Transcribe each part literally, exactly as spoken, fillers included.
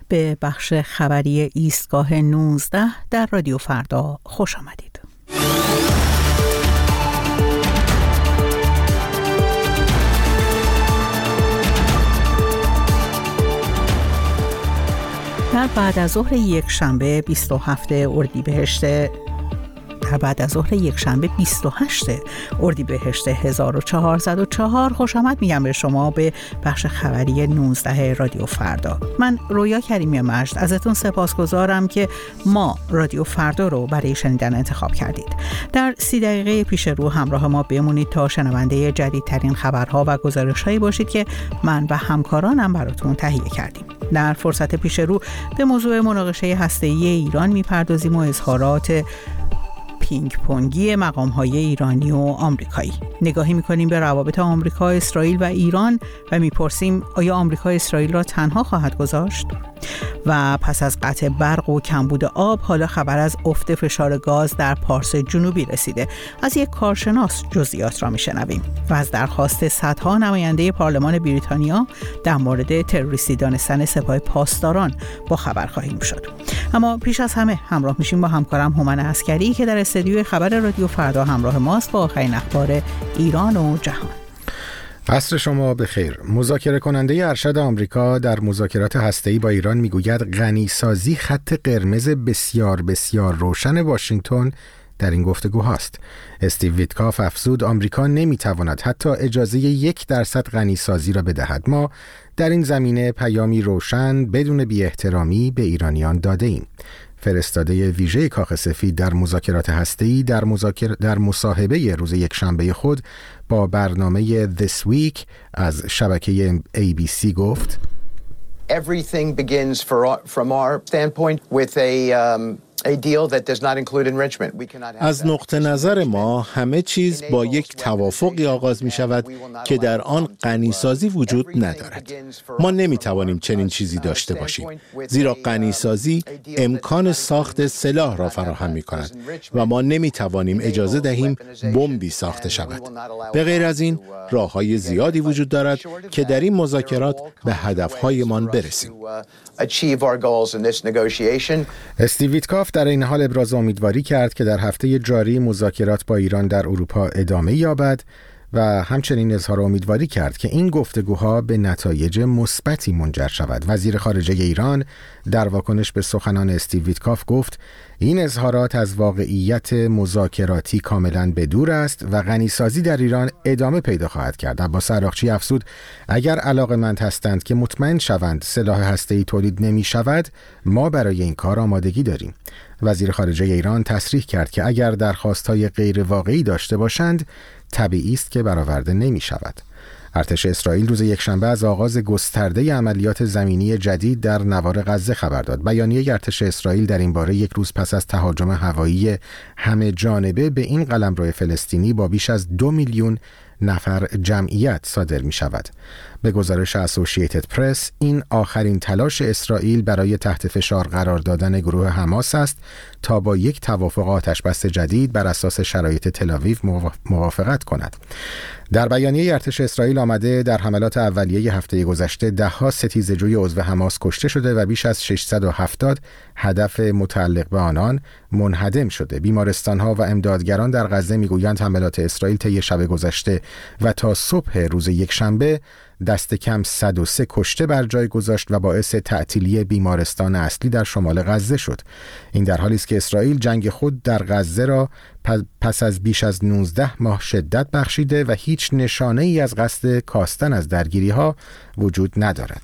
به بخش خبری ایستگاه نوزده در رادیو فردا خوش آمدید. در بعد از ظهر یک شنبه بیست و هفتم اردیبهشت در بعد از ظهر یک شنبه بیست و هشتم اردیبهشت هزار و چهارصد و چهار خوش آمد میگم به شما به بخش خبری نوزده رادیو فردا. من رویا کریمی مجد ازتون سپاسگزارم که ما رادیو فردا رو برای شنیدن انتخاب کردید. در سی دقیقه پیش رو همراه ما بمونید تا شنونده جدیدترین خبرها و گزارش‌هایی باشید که من و همکارانم براتون تهیه کردیم. در فرصت پیش رو به موضوع مناقشه هسته‌ای ایران میپردازیم و اظهارات پینگ پونگی مقام‌های ایرانی و آمریکایی. نگاهی می‌کنیم به روابط آمریکا، اسرائیل و ایران و می‌پرسیم آیا آمریکا اسرائیل را تنها خواهد گذاشت؟ و پس از قطع برق و کمبود آب حالا خبر از افت فشار گاز در پارس جنوبی رسیده. از یک کارشناس جزئیات را می‌شنویم و از درخواست صدها نماینده پارلمان بریتانیا در مورد تروریستی دانستن سپاه پاسداران با خبر خواهیم شد. اما پیش از همه همراه میشیم با همکارم هومن عسکری که در استودیوی خبر رادیو فردا همراه ماست با آخرین اخبار ایران و جهان. عصر شما بخیر. مذاکره کننده ارشد آمریکا در مذاکرات هسته‌ای با ایران میگوید غنیسازی خط قرمز بسیار بسیار روشن واشنگتن در این گفتگو هاست. استیو ویتکاف افزود آمریکا نمیتواند حتی اجازه یک درصد غنیسازی را بدهد. ما در این زمینه پیامی روشن بدون بی احترامی به ایرانیان داده ایم. فرستاده ویژه کاخ سفید در مذاکرات هسته‌ای در مذاکره در مصاحبه روز یکشنبه خود با برنامه This Week از شبکه ای بی سی گفت Everything begins for, from our standpoint with a um... از نقطه نظر ما همه چیز با یک توافقی آغاز می شود که در آن غنیسازی وجود ندارد. ما نمی توانیم چنین چیزی داشته باشیم، زیرا غنیسازی امکان ساخت سلاح را فراهم می کند و ما نمی توانیم اجازه دهیم بمبی ساخته شود. به غیر از این راه‌های زیادی وجود دارد که در این مذاکرات به هدف‌هایمان برسیم. استیو ویتکاف در این حال ابراز امیدواری کرد که در هفته جاری مذاکرات با ایران در اروپا ادامه یابد و همچنین اظهار امیدواری کرد که این گفتگوها به نتایج مثبتی منجر شود. وزیر خارجه ایران در واکنش به سخنان استیو ویتکاف گفت این اظهارات از واقعیت مذاکراتی کاملا به دور است و غنیسازی در ایران ادامه پیدا خواهد کرد. عباس عراقچی افزود اگر علاقه‌مند هستند که مطمئن شوند سلاح هسته‌ای تولید نمی شود، ما برای این کار آمادگی داریم. وزیر خارجه ایران تصریح کرد که اگر درخواست‌های غیر واقعی داشته باشند طبیعی است که برآورده نمی شود. ارتش اسرائیل روز یکشنبه از آغاز گسترده عملیات زمینی جدید در نوار غزه خبر داد. بیانیه ارتش اسرائیل در این باره یک روز پس از تهاجم هوایی همه جانبه به این قلمرو فلسطینی با بیش از دو میلیون نفر جمعیت صادر می شود. به گزارش اسوسییتد پرس این آخرین تلاش اسرائیل برای تحت فشار قرار دادن گروه حماس است تا با یک توافق آتشبس جدید بر اساس شرایط تل‌آویو موافقت کند. در بیانیه ارتش اسرائیل آمده در حملات اولیه هفته گذشته ده ها ستیزه‌جوی عضو حماس کشته شده و بیش از ششصد و هفتاد هدف متعلق به آنان منهدم شده. بیمارستان‌ها و امدادگران در غزه میگویند حملات اسرائیل طی شب گذشته و تا صبح روز یکشنبه دست کم صد و سه کشته بر جای گذاشت و باعث تعطیلی بیمارستان اصلی در شمال غزه شد. این در حالی است که اسرائیل جنگ خود در غزه را پس از بیش از نوزده ماه شدت بخشیده و هیچ نشانه ای از قصد کاستن از درگیری ها وجود ندارد.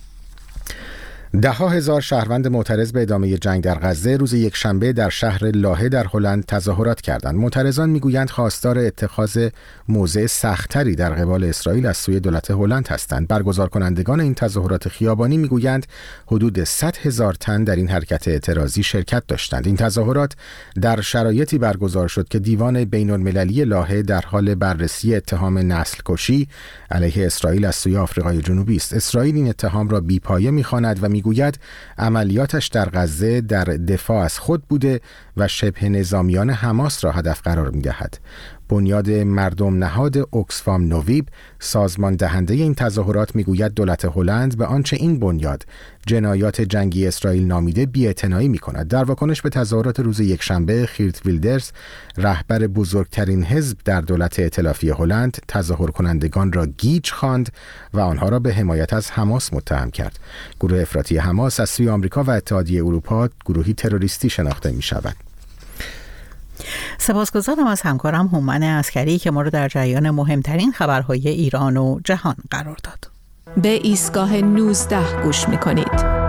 ده ها هزار شهروند معترض به ادامه جنگ در غزه روز یکشنبه در شهر لاهه در هلند تظاهرات کردند. معترضان میگویند خواستار اتخاذ موضع سخت‌تری در قبال اسرائیل از سوی دولت هلند هستند. برگزار کنندگان این تظاهرات خیابانی میگویند حدود صد هزار تن در این حرکت اعتراضی شرکت داشتند. این تظاهرات در شرایطی برگزار شد که دیوان بین‌المللی لاهه در حال بررسی اتهام نسل کشی علیه اسرائیل از سوی آفریقای جنوبی است. اسرائیل این اتهام را بی‌پایه می‌خواند و میگوید عملیاتش در غزه در دفاع از خود بوده و شبه نظامیان حماس را هدف قرار می‌دهد. بنیاد مردم نهاد اوکسفام نویب، سازمان دهنده این تظاهرات، میگوید دولت هلند به آنچه این بنیاد جنایات جنگی اسرائیل نامیده بی‌اعتنایی می‌کند. در واکنش به تظاهرات روز یکشنبه، خیرت ویلدرز، رهبر بزرگترین حزب در دولت ائتلافی هلند، تظاهر کنندگان را گیج خواند و آنها را به حمایت از حماس متهم کرد. گروه افراطی حماس از سوی آمریکا و اتحادیه اروپا گروهی تروریستی شناخته می‌شود. سپاسگزارم از همکارم هومن عسکری که ما رو در جریان مهمترین خبرهای ایران و جهان قرار داد. به ایستگاه نوزده گوش می‌کنید.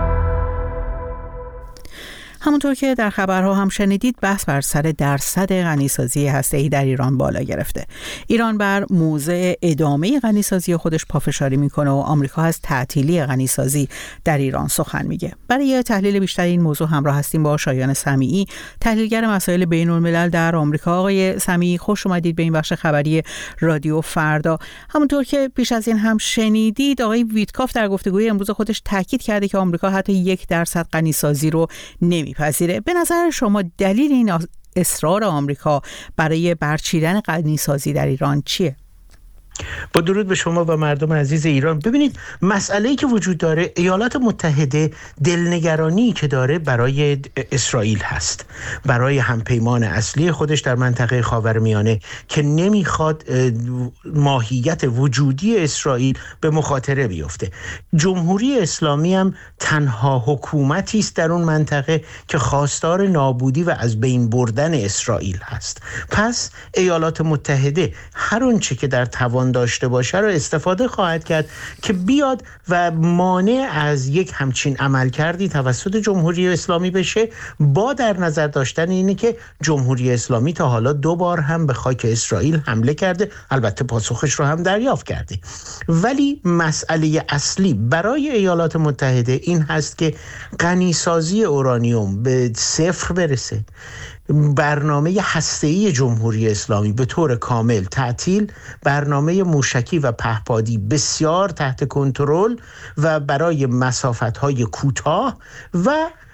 همونطور که در خبرها هم شنیدید، بحث بر سر درصد غنیسازی هسته‌ای در ایران بالا گرفته. ایران بر موضع ادامه غنیسازی خودش پافشاری میکنه و آمریکا از تعطیلی غنیسازی در ایران سخن میگه. برای تحلیل بیشتر این موضوع همراه هستیم با شایان سمیعی، تحلیلگر مسائل بین الملل در آمریکا. آقای سمیعی، خوش اومدید به این بخش خبری رادیو فردا. همونطور که پیش از این هم شنیدید، آقای ویتکاف در گفتگوی امروز خودش تاکید کرده که آمریکا حتی یک درصد غنیسازی رو نمی پذیره. به نظر شما دلیل این اصرار آمریکا برای برچیدن غنیسازی در ایران چیه؟ با درود به شما و مردم عزیز ایران. ببینید، مسئله‌ای که وجود داره، ایالات متحده دلنگرانی که داره برای اسرائیل هست، برای همپیمان اصلی خودش در منطقه خاورمیانه که نمیخواد ماهیت وجودی اسرائیل به مخاطره بیفته. جمهوری اسلامی هم تنها حکومتی است در اون منطقه که خواستار نابودی و از بین بردن اسرائیل هست. پس ایالات متحده هر اونچه که در توان داشته باشه رو استفاده خواهد کرد که بیاد و مانع از یک همچین عملکردی توسط جمهوری اسلامی بشه، با در نظر داشتن اینه که جمهوری اسلامی تا حالا دو بار هم به خاک اسرائیل حمله کرده، البته پاسخش رو هم دریافت کرده. ولی مسئله اصلی برای ایالات متحده این هست که غنیسازی اورانیوم به صفر برسه، برنامه هسته‌ای جمهوری اسلامی به طور کامل تعطیل، برنامه موشکی و پهپادی بسیار تحت کنترل و برای مسافت‌های کوتاه و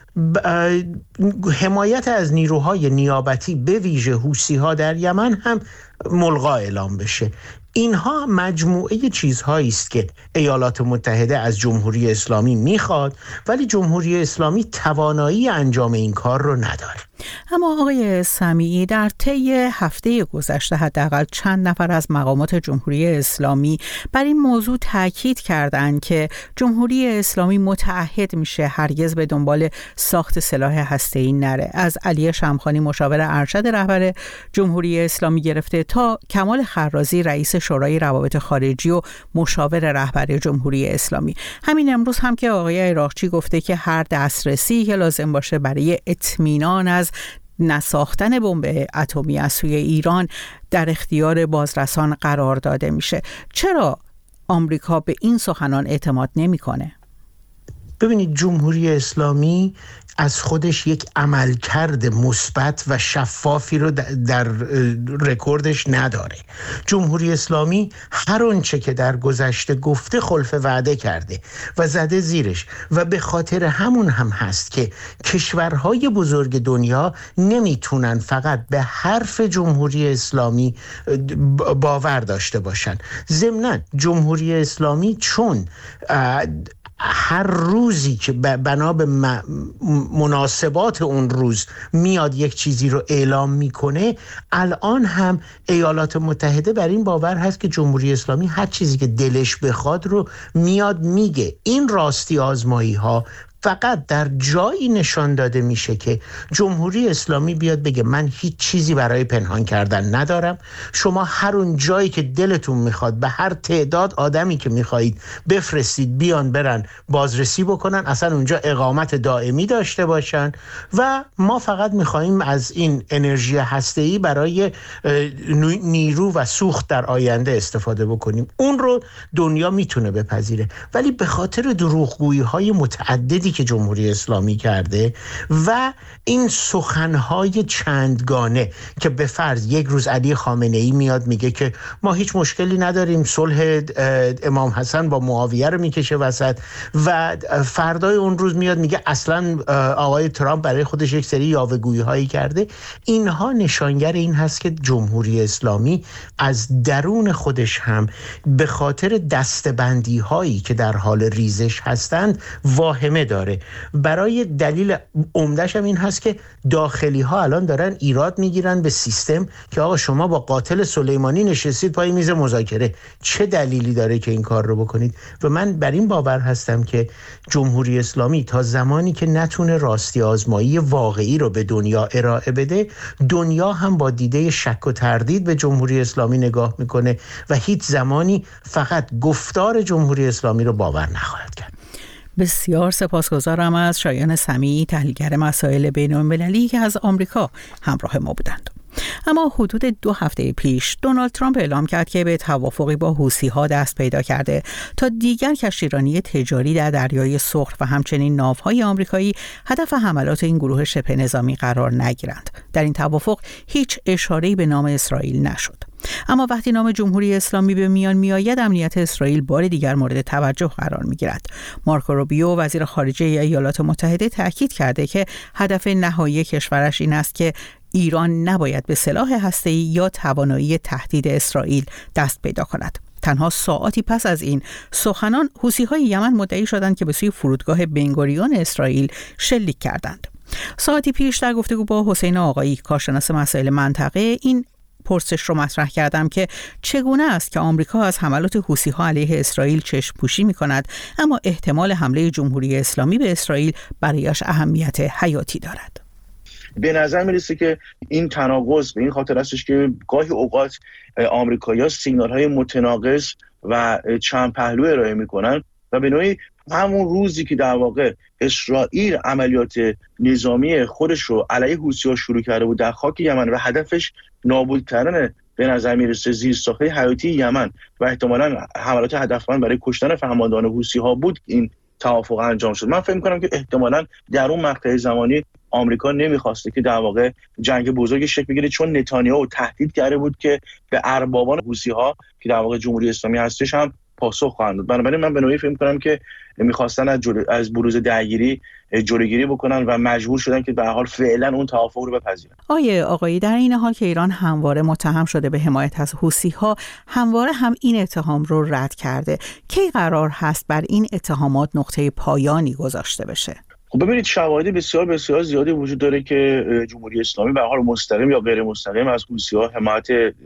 حمایت از نیروهای نیابتی به ویژه حوثی‌ها در یمن هم ملغا اعلام بشه. اینها مجموعه چیزهایی است که ایالات متحده از جمهوری اسلامی میخواد، ولی جمهوری اسلامی توانایی انجام این کار رو نداره. اما آقای سمیعی، در طی هفته گذشته حداقل چند نفر از مقامات جمهوری اسلامی بر این موضوع تاکید کردند که جمهوری اسلامی متعهد میشه هرگز به دنبال ساخت سلاح هسته‌ای نره. از علی شمخانی مشاور ارشد رهبر جمهوری اسلامی گرفته تا کمال خرازی رئیس شورای روابط خارجی و مشاور رهبر جمهوری اسلامی. همین امروز هم که آقای عراقچی گفته که هر دسترسی که لازم باشه برای اطمینان از نساختن بمب اتمی از سوی ایران در اختیار بازرسان قرار داده میشه. چرا آمریکا به این سخنان اعتماد نمیکنه؟ ببینید، جمهوری اسلامی از خودش یک عملکرد مثبت و شفافی رو در رکوردش نداره. جمهوری اسلامی هر آنچه که در گذشته گفته خلف وعده کرده و زده زیرش و به خاطر همون هم هست که کشورهای بزرگ دنیا نمیتونن فقط به حرف جمهوری اسلامی باور داشته باشن. ضمناً جمهوری اسلامی چون هر روزی که بنا به مناسبات اون روز میاد یک چیزی رو اعلام میکنه، الان هم ایالات متحده بر این باور هست که جمهوری اسلامی هر چیزی که دلش بخواد رو میاد میگه. این راستی آزمایی ها فقط در جایی نشان داده میشه که جمهوری اسلامی بیاد بگه من هیچ چیزی برای پنهان کردن ندارم، شما هر اون جایی که دلتون میخواد به هر تعداد آدمی که میخواهید بفرستید بیان برن بازرسی بکنن، اصلا اونجا اقامت دائمی داشته باشن و ما فقط میخواهیم از این انرژی هسته‌ای برای نیرو و سوخت در آینده استفاده بکنیم. اون رو دنیا میتونه بپذیره، ولی به خاطر دروغگویی های متعددی که جمهوری اسلامی کرده و این سخنهای چندگانه که به فرض یک روز علی خامنه ای میاد میگه که ما هیچ مشکلی نداریم، صلح امام حسن با معاویه رو میکشه وسط، و فردای اون روز میاد میگه اصلا آقای ترامپ برای خودش یک سری یاوه‌گویی هایی کرده. اینها نشانگر این هست که جمهوری اسلامی از درون خودش هم به خاطر دستبندی هایی که در حال ریزش هستند واهمه داره. برای دلیل عمده‌ش هم این هست که داخلی ها الان دارن ایراد میگیرن به سیستم که آقا شما با قاتل سلیمانی نشستید پای میز مذاکره، چه دلیلی داره که این کار رو بکنید؟ و من بر این باور هستم که جمهوری اسلامی تا زمانی که نتونه راستی آزمایی واقعی رو به دنیا ارائه بده، دنیا هم با دیده شک و تردید به جمهوری اسلامی نگاه میکنه و هیچ زمانی فقط گفتار جمهوری اسلامی رو باور نخواهد کرد. بسیار سپاسگزارم از شایان سمیعی، تحلیلگر مسائل بین‌المللی که از آمریکا همراه ما بودند. اما حدود دو هفته پیش دونالد ترامپ اعلام کرد که به توافقی با حوثی‌ها دست پیدا کرده تا دیگر کشتیرانی تجاری در دریای سرخ و همچنین ناوهای آمریکایی هدف حملات این گروه شبه نظامی قرار نگیرند. در این توافق هیچ اشاره‌ای به نام اسرائیل نشد. اما وقتی نام جمهوری اسلامی به میان میآید، امنیت اسرائیل بار دیگر مورد توجه قرار می‌گیرد. مارکو روبیو وزیر خارجه ایالات متحده تاکید کرده که هدف نهایی کشورش این است که ایران نباید به سلاح هسته‌ای یا توانایی تهدید اسرائیل دست پیدا کند. تنها ساعاتی پس از این سخنان، حوثی‌های یمن مدعی شدند که به سوی فرودگاه بنگوریون اسرائیل شلیک کردند. ساعتی پیش در گفتگو با حسین آقایی، کارشناس مسائل منطقه، این پرسش رو مطرح کردم که چگونه است که آمریکا از حملات حوثی‌ها علیه اسرائیل چشم پوشی می‌کند اما احتمال حمله جمهوری اسلامی به اسرائیل برایش اهمیت حیاتی دارد. به نظر میرسه که این تناقض به این خاطر هستش که گاهی اوقات آمریکایی‌ها سیگنال‌های متناقض و چند پهلو ارائه می‌کنن و به نوعی همون روزی که در واقع اسرائیل عملیات نظامی خودش رو علیه حوثی‌ها شروع کرده بود در خاک یمن و هدفش نابود کردن به نظر میرسه زیرساخت‌های حیاتی یمن و احتمالاً حملات هدفمند برای کشتن فرماندهان حوثی‌ها بود، این توافق انجام شد. من فکر می‌کنم که احتمالاً در اون مقطع زمانی آمریکا نمیخواسته که در واقع جنگ بزرگی شکل بگیره، چون نتانیاهو تهدید کرده بود که به اربابان حوثی‌ها که در واقع جمهوری اسلامی هستش هم پاسخ خواهند داد. بنابراین من به نوعی فکر می‌کنم که می‌خواستن از جلو... از بروز درگیری جلوگیری بکنن و مجبور شدن که به هر حال فعلا اون توافق رو بپذیرن. آیه آقایی، در این حال که ایران همواره متهم شده به حمایت از حوثی‌ها، همواره هم این اتهام رو رد کرده. کی قرار هست بر این اتهامات نقطه پایانی گذاشته بشه؟ خب ببینید، شواهد بسیار بسیار زیادی وجود داره که جمهوری اسلامی به هر حال مستقیم یا غیر مستقیم از حوثی‌ها حمایت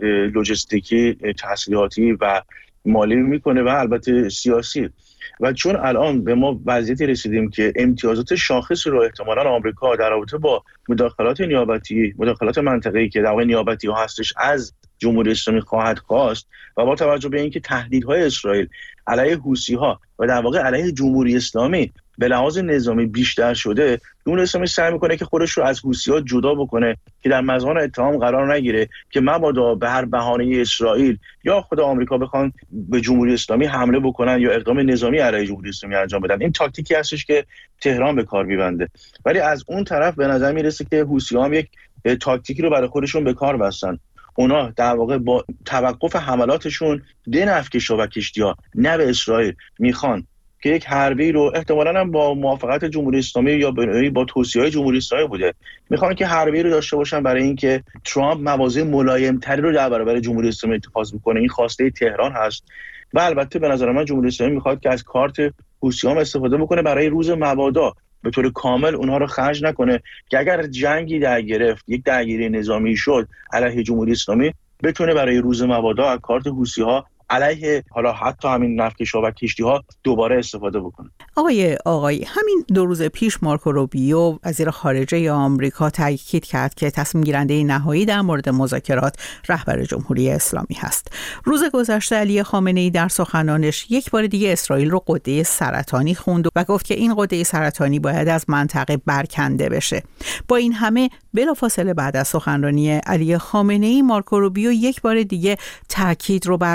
لوجستیکی، تسلیحاتی و مالی میکنه و البته سیاسی. و چون الان به ما وضعیتی رسیدیم که امتیازات شاخص رو احتمالاً آمریکا در رابطه با مداخلات نیابتی، مداخلات منطقه‌ای که در واقع نیابتی ها هستش از جمهوری اسلامی خواهد خواست و با توجه به اینکه تهدیدهای اسرائیل علیه حوثی‌ها و در واقع علیه جمهوری اسلامی به لحاظ نظامی بیشتر شده، جمهوری اسلامی سعی میکنه که خودش رو از حوثی‌ها جدا بکنه که در مزان اتهام قرار نگیره که مبادا به هر بهانه اسرائیل یا خود آمریکا بخوان به جمهوری اسلامی حمله بکنن یا اقدام نظامی علیه جمهوری اسلامی انجام بدن. این تاکتیکی هستش که تهران به کار میبنده. ولی از اون طرف به نظر میرسه که حوثی‌ها هم یک تاکتیکی رو برای خودشون به کار بستن. اونا در واقع با توقف حملاتشون به نفت کشتی و کشتی‌ها نه به اسرائیل میخوان که یک حربی رو احتمالاً هم با موافقت جمهوری اسلامی یا با توصیه‌های جمهوری اسلامی بوده، میخوان که حربی رو داشته باشن برای اینکه ترامپ مواضع ملایم‌تری رو در برابر جمهوری اسلامی اتخاذ بکنه. این خواسته تهران هست و البته به نظر من جمهوری اسلامی میخواد که از کارت حوثی‌ها استفاده بکنه برای روز مبادا به طور کامل اونها رو خرج نکنه که اگر جنگی در گرفت، یک درگیری نظامی شد علیه جمهوری اسلامی، بتونه برای روز مبادا از کارت حوثی‌ها علیه حالا حتی همین نفتکش‌ها و کشتی‌ها دوباره استفاده بکنه. آقای آقایی، همین دو روز پیش مارکو روبیو وزیر خارجه آمریکا تاکید کرد که تصمیم گیرنده نهایی در مورد مذاکرات رهبر جمهوری اسلامی هست. روز گذشته علی خامنه‌ای در سخنانش یک بار دیگه اسرائیل رو غده سرطانی خوند و گفت که این غده سرطانی باید از منطقه برکنده بشه. با این همه بلافاصله بعد از سخنرانی علی خامنه‌ای، مارکو روبیو یک بار دیگه تاکید رو بر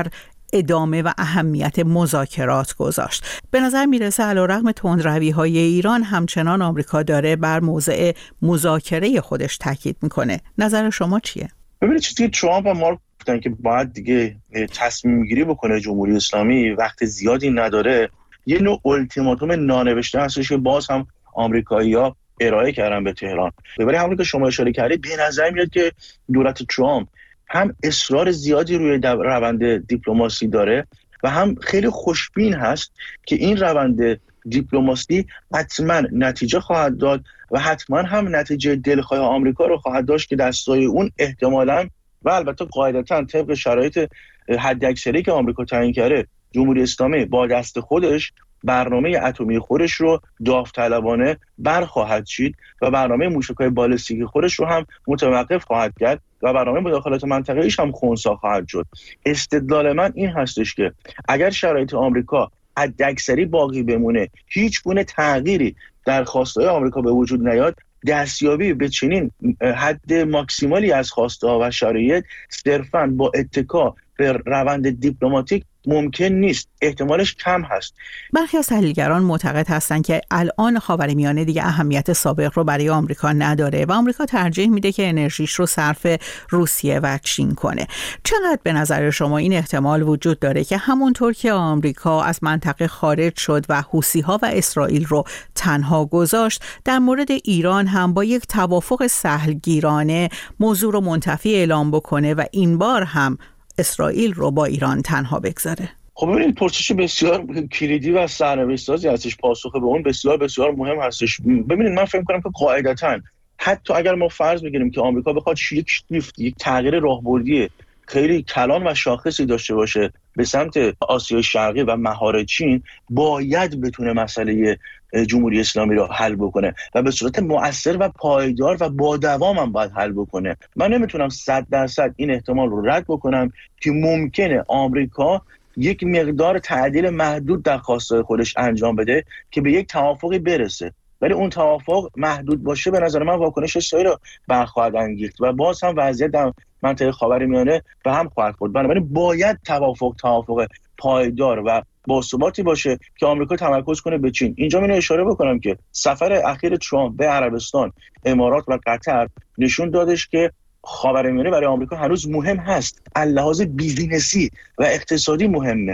ادامه و اهمیت مذاکرات گذاشت. به نظر میرسه علیرغم تندروی‌های ایران همچنان آمریکا داره بر موضع مذاکره خودش تاکید میکنه. نظر شما چیه؟ ببینید چیزی که ترامپ و مارک گفتن که باید دیگه تصمیم گیری بکنه جمهوری اسلامی، وقت زیادی نداره، یه نوع التیماتوم نانوشته هستش که باز هم آمریکایی‌ها ارائه کردن به تهران. برای همون که شما اشاره کردید، به نظر میاد که دولت ترامپ هم اصرار زیادی روی روند دیپلماسی داره و هم خیلی خوشبین هست که این روند دیپلماسی حتما نتیجه خواهد داد و حتما هم نتیجه دلخواه آمریکا رو خواهد داشت که دستای اون احتمالاً و البته قاعدتاً طبق شرایط حداکثری که آمریکا تعیین کرده، جمهوری اسلامی با دست خودش برنامه اتمی خودش رو داوطلبانه برخواهد چید و برنامه موشک‌های بالستیکی خودش رو هم متوقف خواهد کرد و برنامه مداخلات منطقه‌ایش هم خنثی خواهد شد. استدلال من این هستش که اگر شرایط آمریکا حداکثری باقی بمونه، هیچ گونه تغییری در خواسته‌های آمریکا به وجود نیاد، دستیابی به چنین حد ماکسیمالی از خواسته‌ها و شرایط صرفاً با اتکا به روند دیپلماتیک ممکن نیست، احتمالش کم هست. برخی از تحلیلگران معتقد هستند که الان خاورمیانه دیگه اهمیت سابق رو برای آمریکا نداره و آمریکا ترجیح میده که انرژیش رو صرف روسیه و چین کنه. چقدر به نظر شما این احتمال وجود داره که همونطور که آمریکا از منطقه خارج شد و حوثی‌ها و اسرائیل رو تنها گذاشت، در مورد ایران هم با یک توافق سهلگیرانه موضوع رو منتفی اعلام بکنه و این بار هم اسرائیل رو با ایران تنها بگذاره؟ خب ببینید، پرسش بسیار کلیدی و سرنوشت‌سازی هستش. پاسخ به اون بسیار بسیار مهم هستش. ببینید، من فکر می‌کنم که قاعدتاً حتی اگر ما فرض بگیریم که آمریکا بخواد یک شیفت، یک تغییر راهبردی خیلی کلان و شاخصی داشته باشه به سمت آسیای شرقی و مهار چین، باید بتونه مسئله جمهوری اسلامی رو حل بکنه و به صورت مؤثر و پایدار و با دوام هم باید حل بکنه. من نمیتونم صد درصد این احتمال رو رد بکنم که ممکنه آمریکا یک مقدار تعدیل محدود در خواسته‌های خودش انجام بده که به یک توافقی برسه، ولی اون توافق محدود باشه، به نظر من واکنش اسرائیل رو برخواهد انگیخت و باز هم وضعیت در منطقه خاورمیانه به هم خواهد خورد. بنابراین باید توافق توافق پایدار و باثباتی باشه که آمریکا تمرکز کنه به چین. اینجا من اشاره بکنم که سفر اخیر ترامپ به عربستان، امارات و قطر نشون دادش که خاورمیانه برای آمریکا هنوز مهم هست، از لحاظ بیزینسی و اقتصادی مهمه،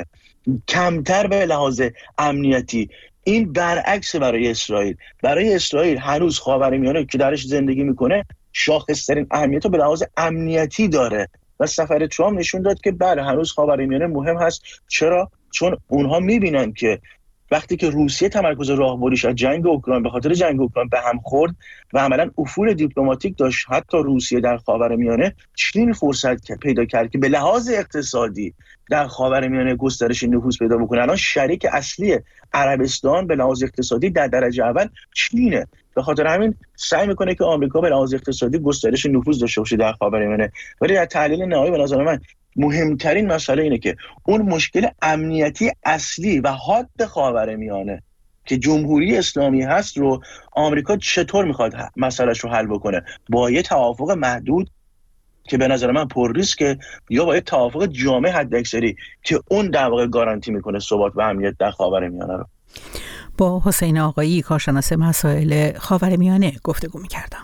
کمتر به لحاظ امنیتی. این برعکس برای اسرائیل. برای اسرائیل هنوز خاورمیانه که درش زندگی میکنه شاخص‌ترین اهمیت رو به لحاظ امنیتی داره و سفر ترامپ نشون داد که بله، هنوز خاورمیانه مهم هست. چرا؟ چون اونها میبینن که وقتی که روسیه تمرکز راهبردیش از جنگ اوکراین به خاطر جنگ اوکراین به هم خورد و عملاً افول دیپلماتیک داشت حتی روسیه در خاورمیانه، چین فرصت پیدا کرد که به لحاظ اقتصادی در خاورمیانه گسترش نفوذ پیدا بکنه. الان شریک اصلی عربستان به لحاظ اقتصادی در درجه اول چینه. به خاطر همین سعی میکنه که آمریکا به لحاظ اقتصادی گسترش نفوذ داشته باشه در خاورمیانه. ولی در تحلیل نهایی به نظر من مهمترین مسئله اینه که اون مشکل امنیتی اصلی و حاد خاورمیانه که جمهوری اسلامی هست رو آمریکا چطور میخواد مسئلهش رو حل بکنه؟ با یه توافق محدود که به نظر من پر ریسکه، یا با یه توافق جامع حداکثری که اون در واقع گارانتی میکنه ثبات و امنیت در خاورمیانه رو. با حسین آقایی، کارشناس مسائل خاورمیانه گفتگو میکردم.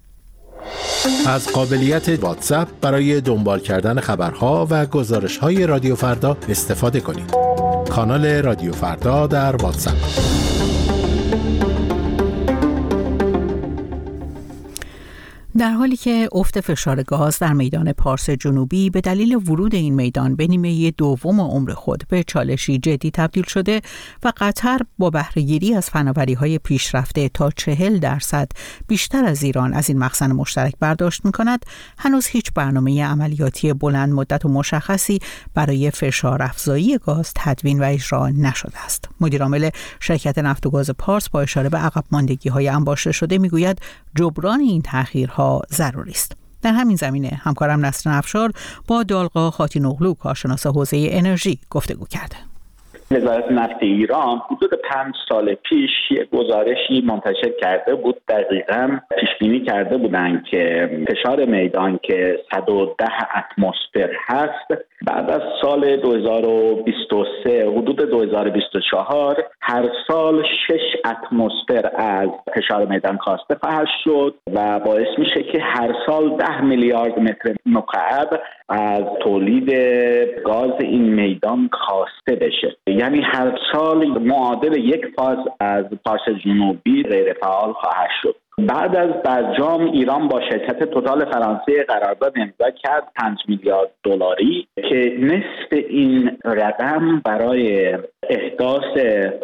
از قابلیت واتساپ برای دنبال کردن خبرها و گزارش‌های رادیو فردا استفاده کنید. کانال رادیو فردا در واتساپ. در حالی که افت فشار گاز در میدان پارس جنوبی به دلیل ورود این میدان به نیمه دوم عمر خود به چالشی جدی تبدیل شده و قطر با بهره‌گیری از فناوری‌های پیشرفته تا چهل درصد بیشتر از ایران از این مخزن مشترک برداشت می‌کند، هنوز هیچ برنامه عملیاتی بلند مدت و مشخصی برای فشار افزایی گاز تدوین و اجرا نشده است. مدیر عامل شرکت نفت و گاز پارس با اشاره به عقب ماندگی‌های انباشته شده می‌گوید جبران این تأخیرها ضروری است. در همین زمینه همکارم نسرین افشار با دالقا خاتینوغلو، کارشناس حوزه انرژی، گفتگو کرده. وزارت نفت ایران حدود پنج سال پیش یک گزارشی منتشر کرده بود. دقیقاً پیش بینی کرده بودند که فشار میدان که صد و ده اتمسفر هست بعد از سال دو هزار و بیست و سه حدود دو هزار و بیست و چهار هر سال شش اتمسفر از فشار میدان کاسته خواهد شد و باعث میشه که هر سال ده میلیارد متر مکعب از تولید گاز این میدان کاسته بشه. یعنی هر سال معادل یک فاز از پارس جنوبی غیر فعال خواهد شد. بعد از برجام ایران با شرکت توتال فرانسه قرارداد امضا کرد پنج میلیارد دلاری که نصف این رقم برای احداث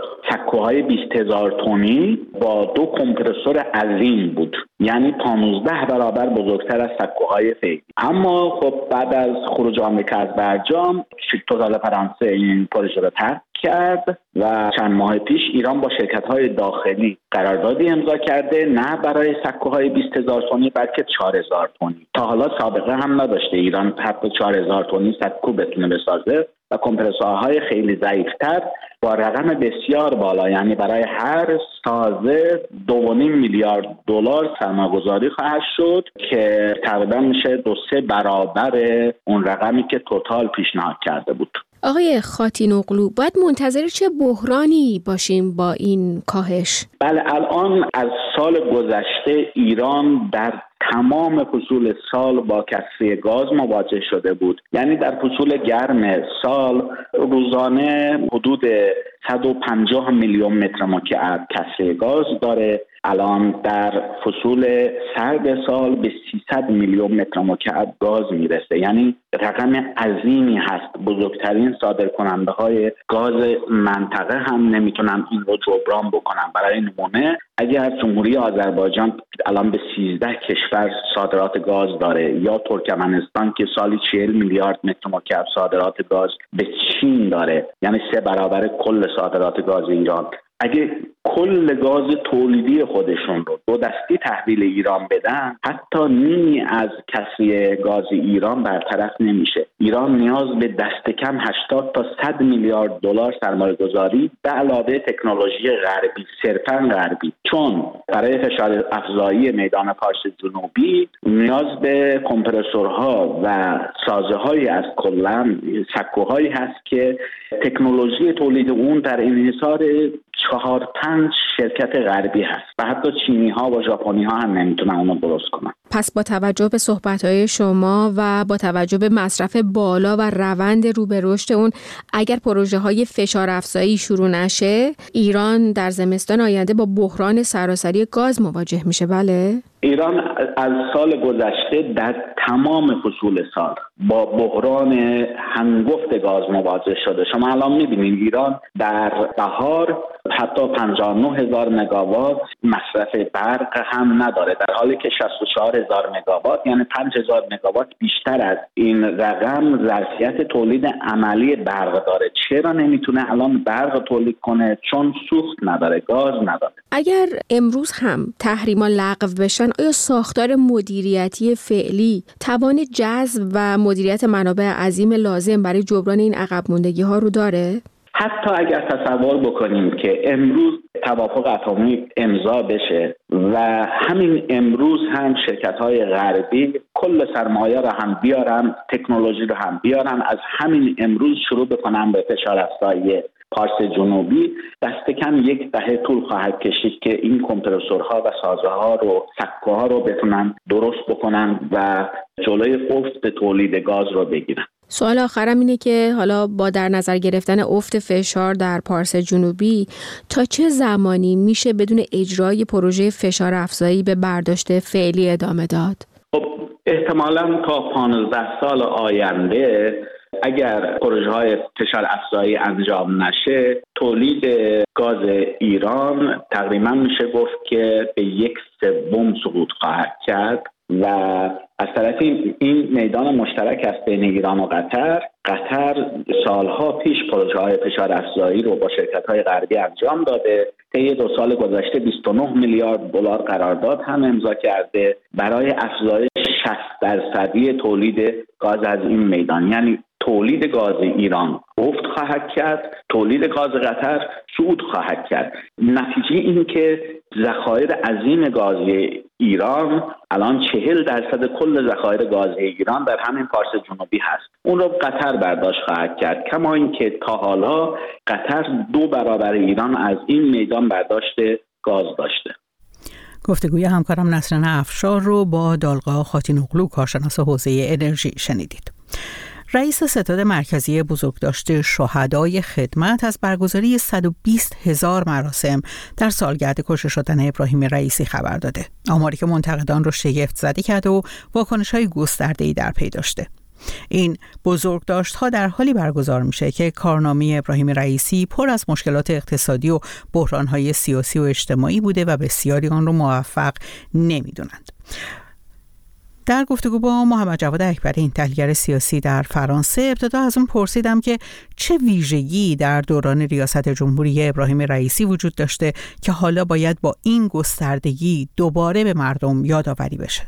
سکوهای بیست هزار تنی با دو کمپرسور عظیم بود، یعنی پانزده برابر بزرگتر از سکوهای فعلی. اما خب بعد از خروج آمریکا از برجام توتال فرانسه این پروژه را ترک کرد و چند ماه پیش ایران با شرکت‌های داخلی قراردادی امضا کرده، نه برای سکوهای بیست هزار تنی بلکه چهار هزار تنی. تا حالا سابقه هم نداشته ایران حتی چهار هزار تنی سکو بتونه بسازه و کمپرسورهای خیلی ضعیف‌تر با رقم بسیار بالا، یعنی برای هر سازه دو و نیم میلیارد دلار سرمایه‌گذاری خواهد شد که تقریبا میشه دو سه برابر اون رقمی که توتال پیشنهاد کرده بود. آقای خاتینوغلو، باید منتظر چه بحرانی باشیم با این کاهش؟ بله، الان از سال گذشته ایران در تمام فصول سال با کسری گاز مواجه شده بود. یعنی در فصول گرم سال روزانه حدود صد و پنجاه میلیون متر مکعب کسری گاز داره. الان در فصول سرد سال به سیصد میلیون متر مکعب گاز میرسه. یعنی رقم عظیمی هست. بزرگترین صادرکننده های گاز منطقه هم نمیتونن این رو جبران بکنن. برای نمونه اگر جمهوری آذربایجان الان به سیزده کشور صادرات گاز داره، یا ترکمنستان که سالی چهل میلیارد متر مکعب صادرات گاز به چین داره، یعنی سه برابر کل صادرات گاز ایران، اگه کل گاز تولیدی خودشون رو دو دستی تحویل ایران بدن، حتی نیمی از کسری گاز ایران برطرف نمیشه. ایران نیاز به دست کم هشتاد تا صد میلیارد دلار سرمایه گذاری به علاوه تکنولوژی غربی، صرفاً غربی، چون برای فشار افزایی میدان پارس جنوبی نیاز به کمپرسورها و سازه‌هایی از کلاً سکوهایی هست که تکنولوژی تولید اون در انحصار چهار پنج شرکت غربی هست و حتی چینی ها و ژاپنی ها هم نمیتونن اونو درست کنن. پس با توجه به صحبت‌های شما و با توجه به مصرف بالا و روند رو به رشد اون، اگر پروژه‌های فشار افزایی شروع نشه، ایران در زمستان آینده با بحران سراسری گاز مواجه میشه. بله؟ ایران از سال گذشته در تمام فصول سال با بحران هنگفت گاز مواجه شده. شما الان می‌بینید ایران در بهار حتی پنجاه و نه هزار مگاوات مصرف برق هم نداره، در حالی که شصت و چهار هزار مگاوات، یعنی پنج هزار مگاوات بیشتر از این رقم ظرفیت تولید عملی برق داره. چرا نمیتونه الان برق تولید کنه؟ چون سوخت نداره، گاز نداره. اگر امروز هم تحریما لغو بشن، آیا ساختار مدیریتی فعلی توان جذب و مدیریت منابع عظیم لازم برای جبران این عقب موندگی ها رو داره؟ حتی اگر تصور بکنیم که امروز توافق اتمی امضا بشه و همین امروز هم شرکت‌های غربی کل سرمایه را هم بیارن، تکنولوژی را هم بیارن، از همین امروز شروع بکنن به فشار افزایی پارس جنوبی، دست کم یک دهه طول خواهد کشید که این کمپرسورها و سازه‌ها رو، سکوها رو بتونن درست بکنن و جلوی افت تولید گاز رو بگیرن. سوال آخرم اینه که حالا با در نظر گرفتن افت فشار در پارس جنوبی، تا چه زمانی میشه بدون اجرای پروژه فشار افزایی به برداشت فعلی ادامه داد؟ خب احتمالاً تا پانزده سال آینده اگر پروژه های فشار افزایی انجام نشه، تولید گاز ایران تقریبا میشه گفت که به یک سوم سقوط خواهد کرد و از طرف این میدان مشترک است بین ایران و قطر. قطر سالها پیش پروژه های فشار افزایی رو با شرکت های غربی انجام داده. طی دو سال گذشته بیست و نه میلیارد دلار قرارداد هم امضا کرده برای افزایش شصت درصدی تولید گاز از این میدان. یعنی تولید گاز ایران افت خواهد کرد، تولید گاز قطر صعود خواهد کرد. نتیجه این که ذخایر عظیم گاز ایران الان چهل درصد کل ذخایر گاز ایران در همین پارس جنوبی هست، اون رو قطر برداشت خواهد کرد، کما اینکه تا حالا قطر دو برابر ایران از این میدان برداشت گاز داشته. گفتگوی همکارم نسرین افشار رو با دالقا خاتینوغلو کارشناس حوزه انرژی شنیدید. رئیس ستاد مرکزی بزرگداشت شهدای خدمت از برگزاری صد و بیست هزار مراسم در سالگرد کشته شدن ابراهیم رئیسی خبر داده. آماری که منتقدان رو شگفت زده کرد و واکنش‌های گسترده‌ای در پی داشته. این بزرگداشت‌ها در حالی برگزار میشه که کارنامه ابراهیم رئیسی پر از مشکلات اقتصادی و بحران‌های سیاسی و اجتماعی بوده و بسیاری آن رو موفق نمی‌دونند. در گفتگو با محمد جواد اکبری، این تحلیلگر سیاسی در فرانسه، ابتدا از اون پرسیدم که چه ویژگی در دوران ریاست جمهوری ابراهیم رئیسی وجود داشته که حالا باید با این گستردگی دوباره به مردم یادآوری بشه.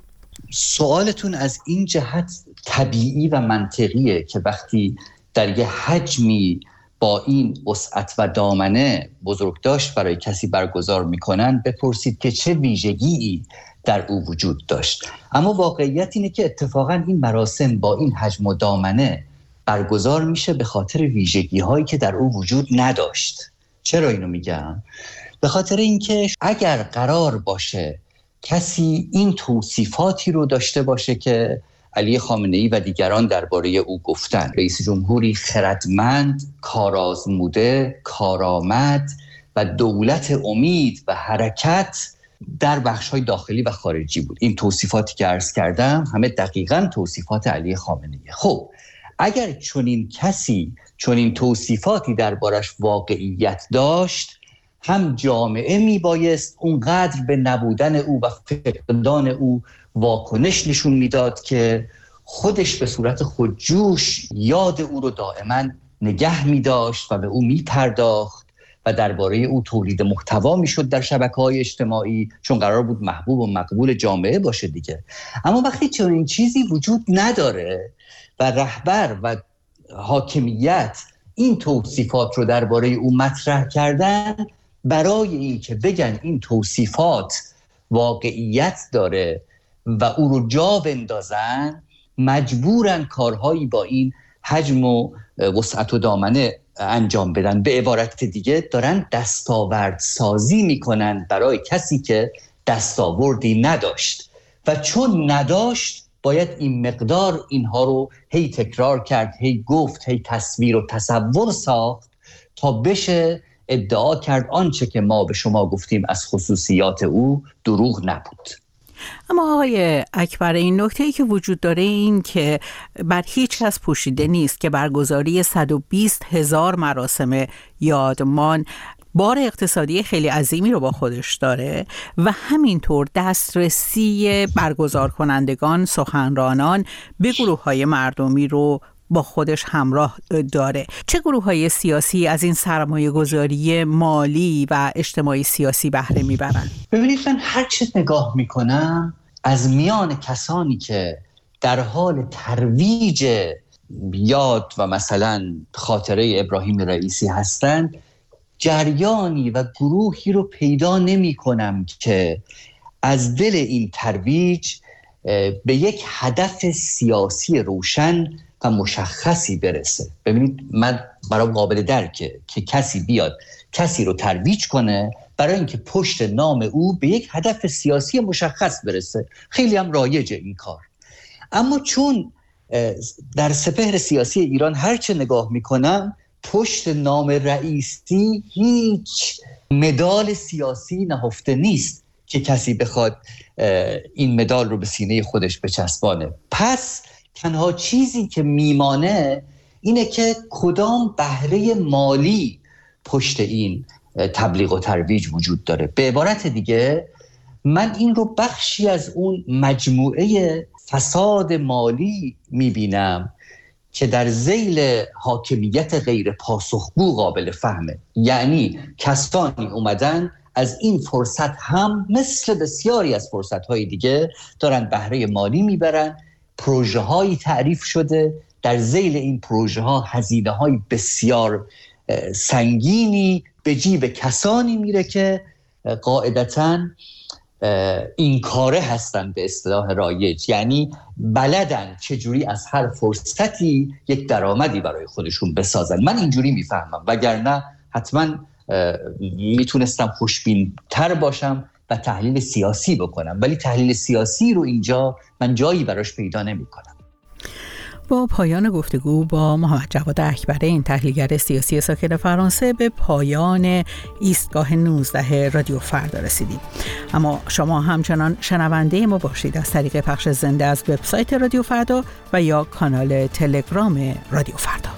سوالتون از این جهت طبیعی و منطقیه که وقتی در یه حجمی با این وسعت و دامنه بزرگداشت برای کسی برگزار میکنن بپرسید که چه ویژگی در او وجود داشت. اما واقعیت اینه که اتفاقا این مراسم با این حجم و دامنه برگزار میشه به خاطر ویژگی هایی که در او وجود نداشت. چرا اینو میگم؟ به خاطر اینکه اگر قرار باشه کسی این توصیفاتی رو داشته باشه که علی خامنه‌ای و دیگران درباره او گفتن، رئیس جمهوری خردمند، کارآزموده، کارآمد و دولت امید و حرکت در بخش‌های داخلی و خارجی بود. این توصیفاتی که عرض کردم همه دقیقاً توصیفات علی خامنه‌ای. خب اگر چنین کسی چنین توصیفاتی دربارش واقعیت داشت، هم جامعه میبایست اونقدر به نبودن او و فقدان او واکنش نشون میداد که خودش به صورت خودجوش یاد او رو دائما نگه میداشت و به او میپرداخت و درباره او تولید محتوا میشد در شبکه‌های اجتماعی، چون قرار بود محبوب و مقبول جامعه باشه دیگه. اما وقتی چنین چیزی وجود نداره و رهبر و حاکمیت این توصیفات رو درباره او مطرح کردن، برای این که بگن این توصیفات واقعیت داره و او رو جا بندازن، مجبورن کارهایی با این حجم و وسعت و دامنه انجام بدن. به عبارت دیگه دارن دستاورد سازی میکنن برای کسی که دستاوردی نداشت و چون نداشت باید این مقدار اینها رو هی تکرار کرد، هی گفت، هی تصویر و تصور ساخت تا بشه ادعا کرد آنچه که ما به شما گفتیم از خصوصیات او دروغ نبود. اما آقای اکبر، این نکته‌ای که وجود داره این که بر هیچ کس پوشیده نیست که برگزاری صد و بیست هزار مراسم یادمان بار اقتصادی خیلی عظیمی رو با خودش داره و همینطور دسترسی برگزار کنندگان، سخنرانان به گروه‌های مردمی رو با خودش همراه داره. چه گروه‌های سیاسی از این سرمایه‌گذاری مالی و اجتماعی سیاسی بهره میبرن؟ ببینید، من هر چه نگاه میکنم از میان کسانی که در حال ترویج یاد و مثلا خاطره ابراهیم رئیسی هستند، جریانی و گروهی رو پیدا نمی کنم که از دل این ترویج به یک هدف سیاسی روشن و مشخصی برسه. ببینید، من برای قابل درکه که کسی بیاد کسی رو ترویج کنه برای اینکه پشت نام او به یک هدف سیاسی مشخص برسه. خیلی هم رایجه این کار. اما چون در سپهر سیاسی ایران هرچه نگاه میکنم پشت نام رئیسی هیچ مدال سیاسی نهفته نیست که کسی بخواد این مدال رو به سینه خودش بچسبانه. پس تنها چیزی که میمانه اینه که کدام بهره مالی پشت این تبلیغ و ترویج وجود داره. به عبارت دیگه من این رو بخشی از اون مجموعه فساد مالی میبینم که در ذیل حاکمیت غیر پاسخگو قابل فهمه. یعنی کسانی اومدن از این فرصت هم مثل بسیاری از فرصت‌های دیگه دارن بهره مالی میبرن. پروژه هایی تعریف شده در ذیل این پروژه ها هزینه های بسیار سنگینی به جیب کسانی میره که قاعدتاً این کاره هستن به اصطلاح رایج، یعنی بلدن چجوری از هر فرصتی یک درآمدی برای خودشون بسازن. من اینجوری میفهمم، وگرنه حتما میتونستم خوشبین تر باشم و تحلیل سیاسی بکنم، ولی تحلیل سیاسی رو اینجا من جایی براش پیدا نمی کنم. با پایان گفتگو با محمد جواد اکبری، این تحلیلگر سیاسی ساکن فرانسه، به پایان ایستگاه نوزده رادیو فردا رسیدیم. اما شما همچنان شنونده ما باشید از طریق پخش زنده از وبسایت رادیو فردا و یا کانال تلگرام رادیو فردا.